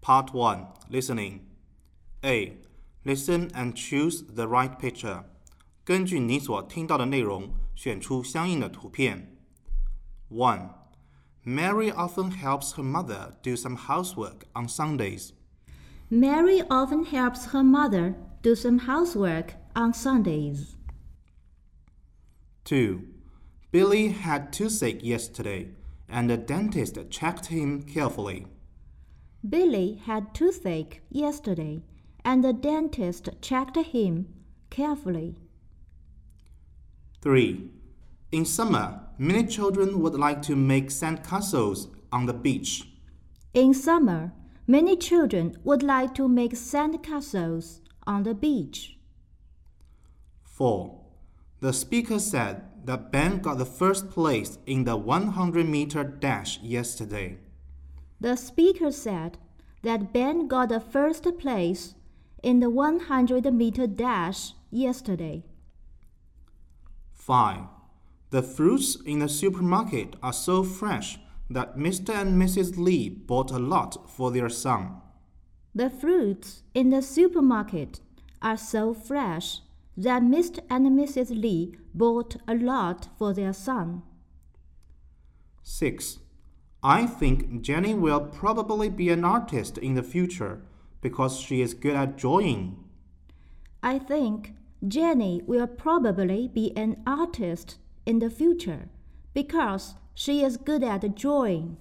Part 1. Listening. A. Listen and choose the right picture. 根据你所听到的内容，选出相应的图片。1. Mary often helps her mother do some housework on Sundays. Mary often helps her mother do some housework on Sundays. 2. Billy had toothache yesterday, and the dentist checked him carefully. Billy had toothache yesterday, and the dentist checked him carefully. 3. In summer, many children would like to make sandcastles on the beach. In summer, many children would like to make sandcastles on the beach. 4. The speaker said that Ben got the first place in the 100-meter dash yesterday. The speaker said that Ben got the first place in the 100-meter dash yesterday. 5. The fruits in the supermarket are so fresh that Mr. and Mrs. Lee bought a lot for their son. The fruits in the supermarket are so fresh that Mr. and Mrs. Lee bought a lot for their son. 6. I think Jenny will probably be an artist in the future because she is good at drawing. I think Jenny will probably be an artist in the future because she is good at drawing.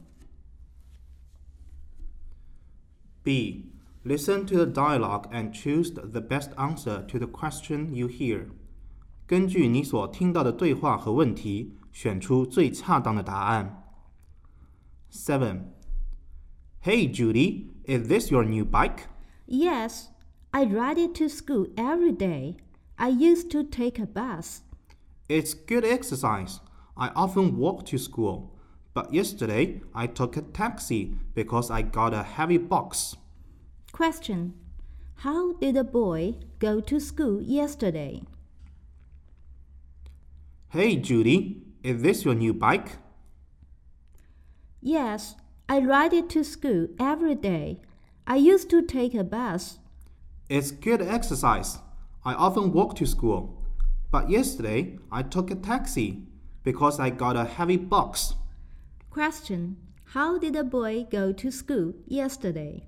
B. Listen to the dialogue and choose the best answer to the question you hear. 根据你所听到的对话和问题，选出最恰当的答案。7. Hey Judy, is this your new bike? Yes, I ride it to school every day. I used to take a bus. It's good exercise. I often walk to school, but yesterday I took a taxi because I got a heavy box. Question. How did the boy go to school yesterday? Hey Judy, is this your new bike? Yes, I ride it to school every day. I used to take a bus. It's good exercise. I often walk to school, but yesterday I took a taxi because I got a heavy box. Question. How did the boy go to school yesterday?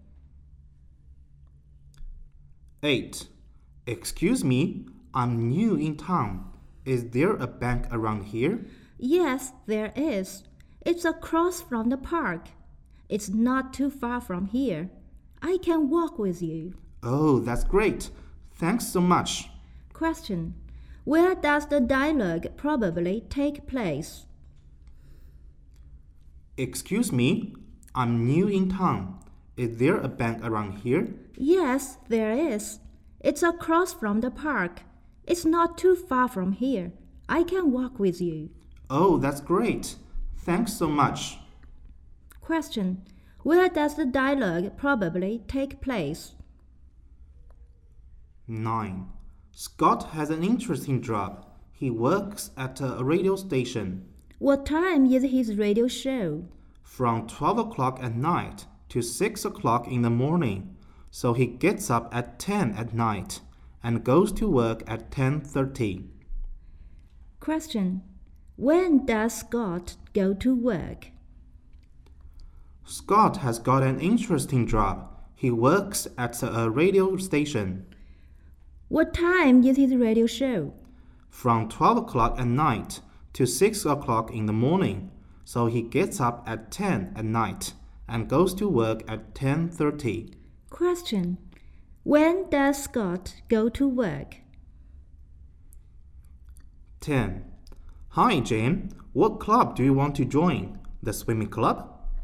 8. Excuse me, I'm new in town. Is there a bank around here? Yes, there is. It's across from the park. It's not too far from here. I can walk with you. Oh, that's great. Thanks so much. Question. Where does the dialogue probably take place? Excuse me, I'm new in town. Is there a bank around here? Yes, there is. It's across from the park. It's not too far from here. I can walk with you. Oh, that's great. Thanks so much. Question. Where does the dialogue probably take place? 9. Scott has an interesting job. He works at a radio station. What time is his radio show? From 12 o'clock at night to 6 o'clock in the morning. So he gets up at 10 at night and goes to work at 10:30. Question. When does Scott go to work? Scott has got an interesting job. He works at a radio station. What time is his radio show? From 12 o'clock at night to 6 o'clock in the morning. So he gets up at 10 at night and goes to work at 10:30. Question. When does Scott go to work? 10. Hi, Jane. What club do you want to join? The swimming club?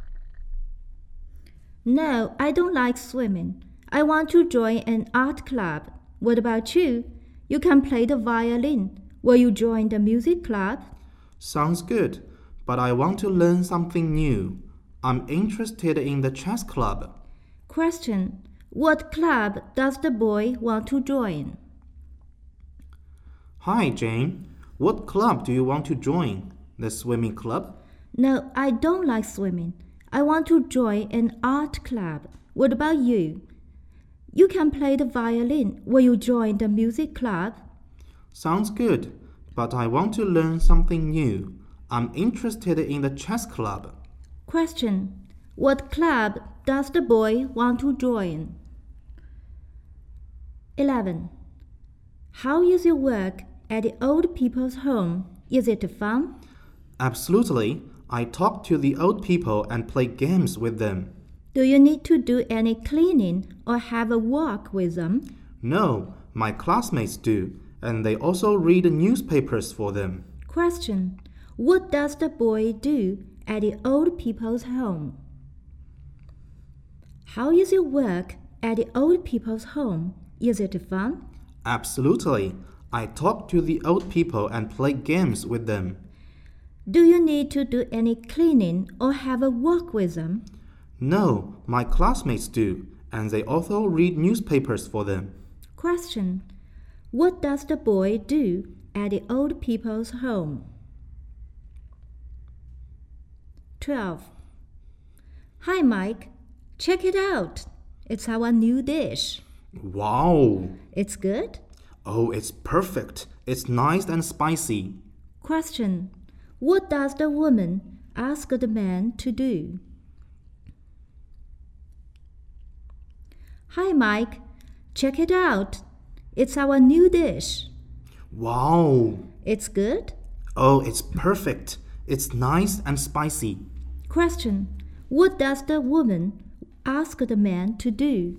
No, I don't like swimming. I want to join an art club. What about you? You can play the violin. Will you join the music club? Sounds good, but I want to learn something new. I'm interested in the chess club. Question. What club does the boy want to join? Hi, Jane. What club do you want to join? The swimming club? No, I don't like swimming. I want to join an art club. What about you? You can play the violin. Will you join the music club? Sounds good, but I want to learn something new. I'm interested in the chess club. Question. What club does the boy want to join? 11. How is your work at the old people's home? Is it fun? Absolutely. I talk to the old people and play games with them. Do you need to do any cleaning or have a walk with them? No, my classmates do, and they also read newspapers for them. Question. What does the boy do at the old people's home? How is your work at the old people's home? Is it fun? Absolutely. I talk to the old people and play games with them. Do you need to do any cleaning or have a walk with them? No, my classmates do, and they also read newspapers for them. Question. What does the boy do at the old people's home? 12. Hi, Mike. Check it out. It's our new dish. Wow! It's good? Oh, it's perfect. It's nice and spicy. Question. What does the woman ask the man to do? Hi, Mike. Check it out. It's our new dish. Wow! It's good? Oh, it's perfect. It's nice and spicy. Question. What does the woman ask the man to do?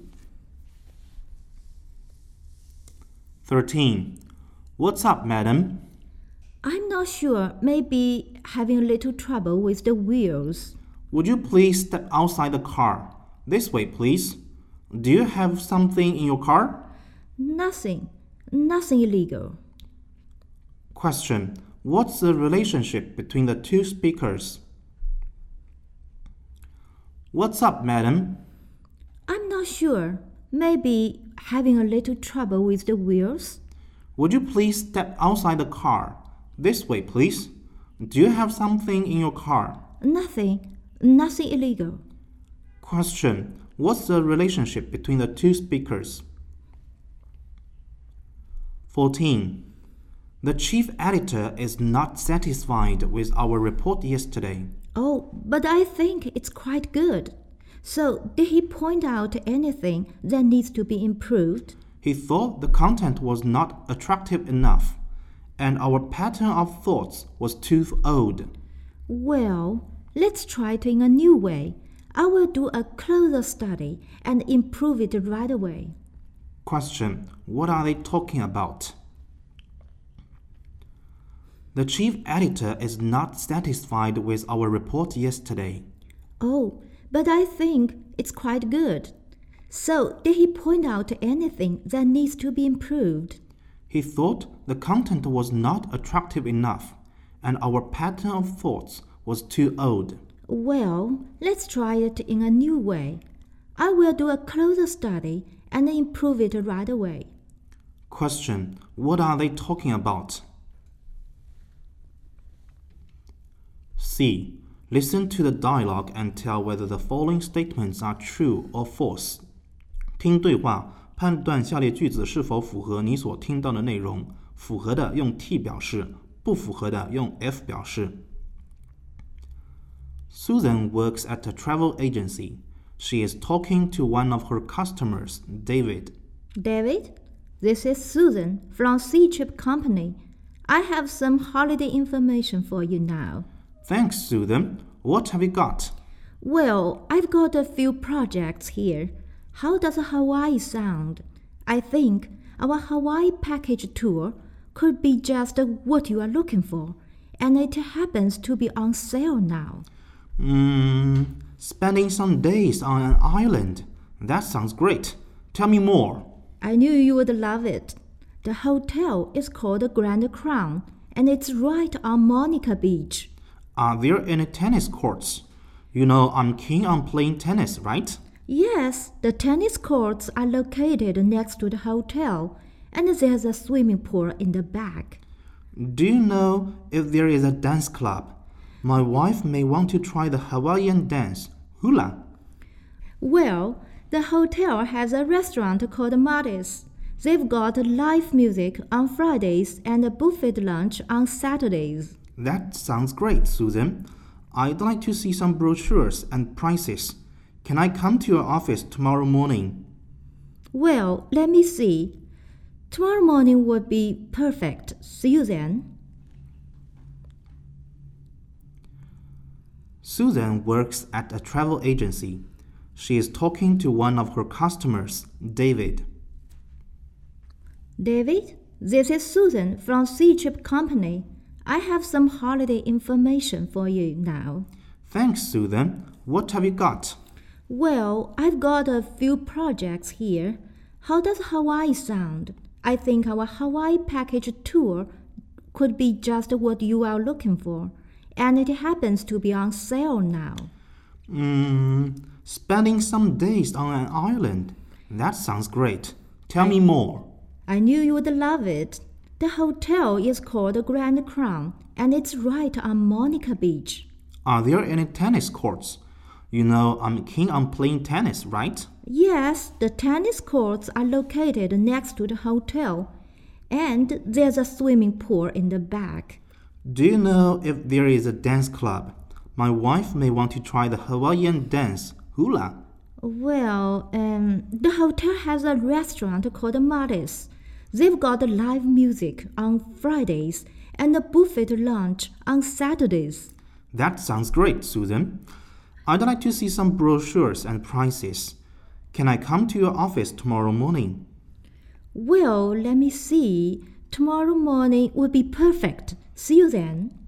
13. What's up, madam? I'm not sure. Maybe having a little trouble with the wheels. Would you please step outside the car? This way, please. Do you have something in your car? Nothing. Nothing illegal. Question. What's the relationship between the two speakers? What's up, madam? I'm not sure. Maybe having a little trouble with the wheels. Would you please step outside the car? This way, please. Do you have something in your car? Nothing. Nothing illegal. Question. What's the relationship between the two speakers? 14. The chief editor is not satisfied with our report yesterday. Oh, but I think it's quite good. So, did he point out anything that needs to be improved? He thought the content was not attractive enough, and our pattern of thoughts was too old. Well, let's try it in a new way. I will do a closer study and improve it right away. Question. What are they talking about? The chief editor is not satisfied with our report yesterday. Oh, but I think it's quite good. So, did he point out anything that needs to be improved? He thought the content was not attractive enough, and our pattern of thoughts was too old. Well, let's try it in a new way. I will do a closer study and improve it right away. Question. What are they talking about? C. Listen to the dialogue and tell whether the following statements are true or false. 听对话，判断下列句子是否符合你所听到的内容。符合的用 T 表示，不符合的用 F 表示。Susan works at a travel agency. She is talking to one of her customers, David. David, this is Susan from Sea Trip Company. I have some holiday information for you now. Thanks, Susan. What have you got? Well, I've got a few projects here. How does Hawaii sound? I think our Hawaii package tour could be just what you are looking for, and it happens to be on sale now. Spending some days on an island. That sounds great. Tell me more. I knew you would love it. The hotel is called the Grand Crown, and it's right on Monica Beach. Are there any tennis courts? You know I'm keen on playing tennis, right? Yes, the tennis courts are located next to the hotel, and there's a swimming pool in the back. Do you know if there is a dance club? My wife may want to try the Hawaiian dance, hula. Well, The hotel has a restaurant called Marty's. They've got live music on Fridays and a buffet lunch on Saturdays. That sounds great, Susan. I'd like to see some brochures and prices. Can I come to your office tomorrow morning? Well, let me see. Tomorrow morning would be perfect. See you then. Susan works at a travel agency. She is talking to one of her customers, David. David, this is Susan from C-Trip Company. I have some holiday information for you now. Thanks, Susan. What have you got? Well, I've got a few projects here. How does Hawaii sound? I think our Hawaii package tour could be just what you are looking for, and it happens to be on sale now. Spending some days on an island. That sounds great. Tell me more. I knew you would love it. The hotel is called Grand Crown, and it's right on Monica Beach. Are there any tennis courts? You know I'm keen on playing tennis, right? Yes, the tennis courts are located next to the hotel, and there's a swimming pool in the back. Do you know if there is a dance club? My wife may want to try the Hawaiian dance, hula. Well, the hotel has a restaurant called Marty's. They've got live music on Fridays and a buffet lunch on Saturdays. That sounds great, Susan. I'd like to see some brochures and prices. Can I come to your office tomorrow morning? Well, let me see. Tomorrow morning would be perfect. See you then.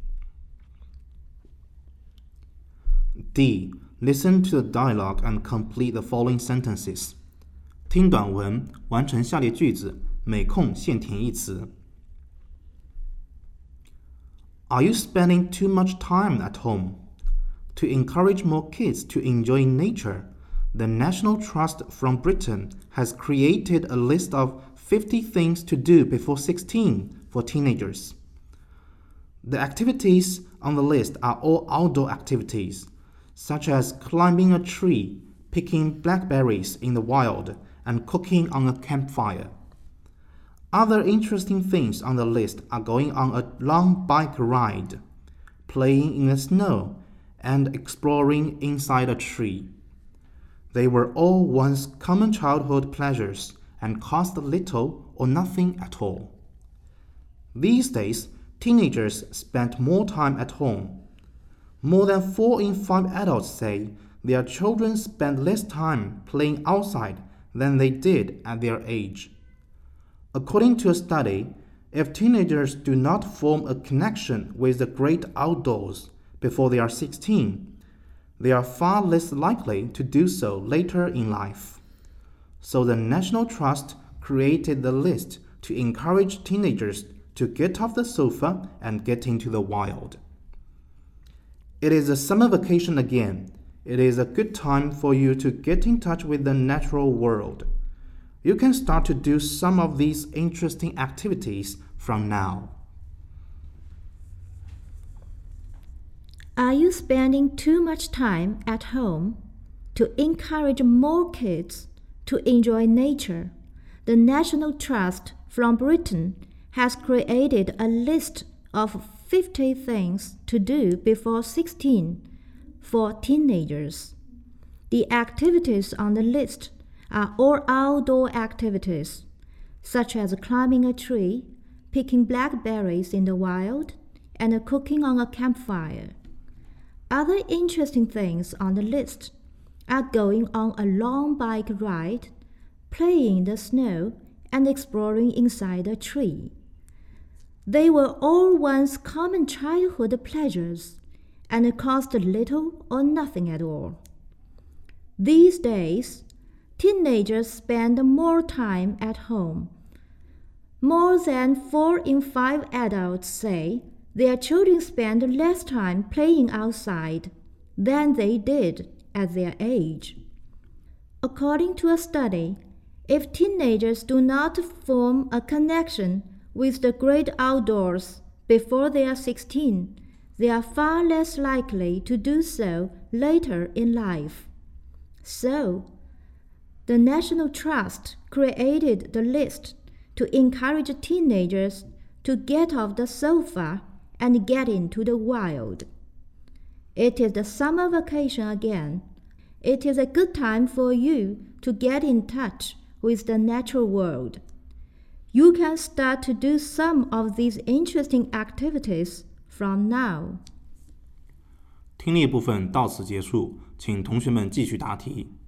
D. Listen to the dialogue and complete the following sentences. 听短文，完成下列句子，每空现填一词。Are you spending too much time at home? To encourage more kids to enjoy nature, the National Trust from Britain has created a list of 50 things to do before 16 for teenagers. The activities on the list are all outdoor activities, such as climbing a tree, picking blackberries in the wild, and cooking on a campfire. Other interesting things on the list are going on a long bike ride, playing in the snow, and exploring inside a tree. They were all once common childhood pleasures and cost little or nothing at all. These days, teenagers spend more time at home. More than 4 in 5 adults say their children spend less time playing outside than they did at their age. According to a study, if teenagers do not form a connection with the great outdoors before they are 16, they are far less likely to do so later in life. So the National Trust created the list to encourage teenagers to get off the sofa and get into the wild. It is a summer vacation again. It is a good time for you to get in touch with the natural world. You can start to do some of these interesting activities from now. Are you spending too much time at home? To encourage more kids to enjoy nature, the National Trust from Britain has created a list of 50 things to do before 16 for teenagers. The activities on the list are all outdoor activities, such as climbing a tree, picking blackberries in the wild, and cooking on a campfire. Other interesting things on the list are going on a long bike ride, playing in the snow, and exploring inside a tree. They were all once common childhood pleasures and cost little or nothing at all. These days, teenagers spend more time at home. More than 4 in 5 adults say their children spend less time playing outside than they did at their age. According to a study, if teenagers do not form a connection with the great outdoors before they are 16, they are far less likely to do so later in life. So, The National Trust created the list to encourage teenagers to get off the sofa and get into the wild. It is the summer vacation again. It is a good time for you to get in touch with the natural world. You can start to do some of these interesting activities from now. 听力部分到此结束，请同学们继续答题。